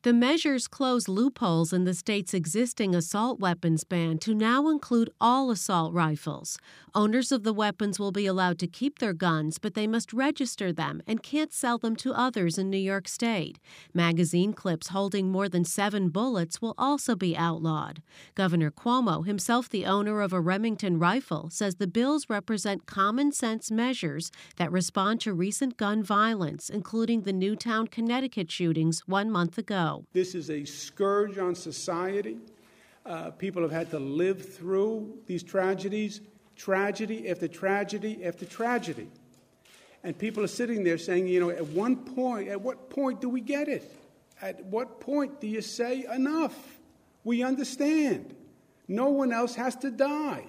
The measures close loopholes in the state's existing assault weapons ban to now include all assault rifles. Owners of the weapons will be allowed to keep their guns, but they must register them and can't sell them to others in New York State. Magazine clips holding more than 7 bullets will also be outlawed. Governor Cuomo, himself the owner of a Remington rifle, says the bills represent common-sense measures that respond to recent gun violence, including the Newtown, Connecticut shootings 1 month ago. This is a scourge on society. People have had to live through these tragedies, tragedy after tragedy after tragedy. And people are sitting there saying, at what point do we get it? At what point do you say enough? We understand. No one else has to die.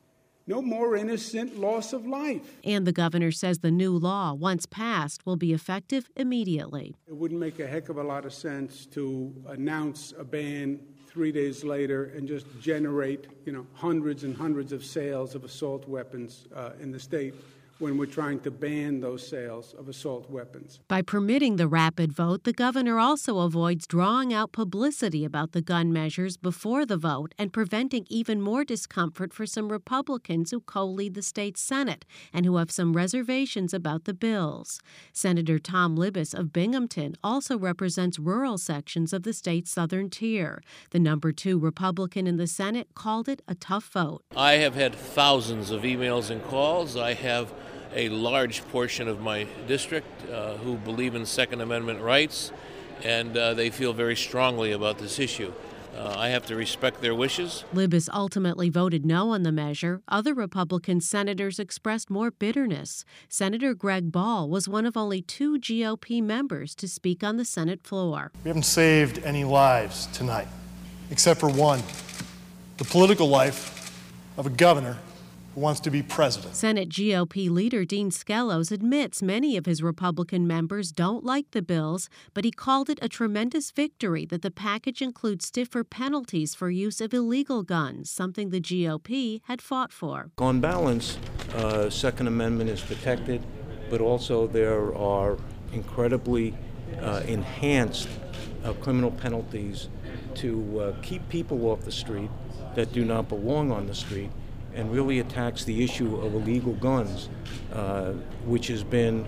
No more innocent loss of life. And the governor says the new law, once passed, will be effective immediately. It wouldn't make a heck of a lot of sense to announce a ban 3 days later and just generate, hundreds and hundreds of sales of assault weapons in the state when we're trying to ban those sales of assault weapons. By permitting the rapid vote, the governor also avoids drawing out publicity about the gun measures before the vote and preventing even more discomfort for some Republicans who co-lead the state Senate and who have some reservations about the bills. Senator Tom Libous of Binghamton also represents rural sections of the state's southern tier. The number 2 Republican in the Senate called it a tough vote. I have had thousands of emails and calls. I have a large portion of my district who believe in Second Amendment rights, and they feel very strongly about this issue. I have to respect their wishes. Libous ultimately voted no on the measure. Other Republican senators expressed more bitterness. Senator Greg Ball was one of only 2 GOP members to speak on the Senate floor. We haven't saved any lives tonight, except for one, the political life of a governor who wants to be president. Senate GOP leader Dean Skelos admits many of his Republican members don't like the bills, but he called it a tremendous victory that the package includes stiffer penalties for use of illegal guns, something the GOP had fought for. On balance, Second Amendment is protected, but also there are incredibly enhanced criminal penalties to keep people off the street that do not belong on the street, and really attacks the issue of illegal guns, which has been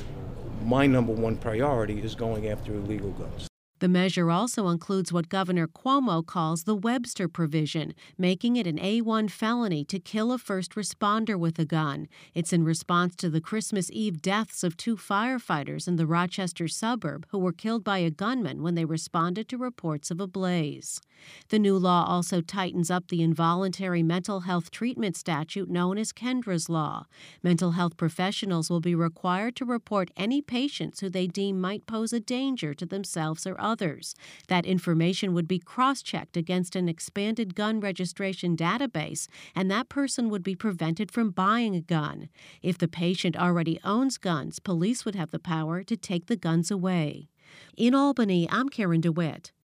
my number 1 priority, is going after illegal guns. The measure also includes what Governor Cuomo calls the Webster provision, making it an A1 felony to kill a first responder with a gun. It's in response to the Christmas Eve deaths of 2 firefighters in the Rochester suburb who were killed by a gunman when they responded to reports of a blaze. The new law also tightens up the involuntary mental health treatment statute known as Kendra's Law. Mental health professionals will be required to report any patients who they deem might pose a danger to themselves or others. That information would be cross-checked against an expanded gun registration database, and that person would be prevented from buying a gun. If the patient already owns guns, police would have the power to take the guns away. In Albany, I'm Karen DeWitt.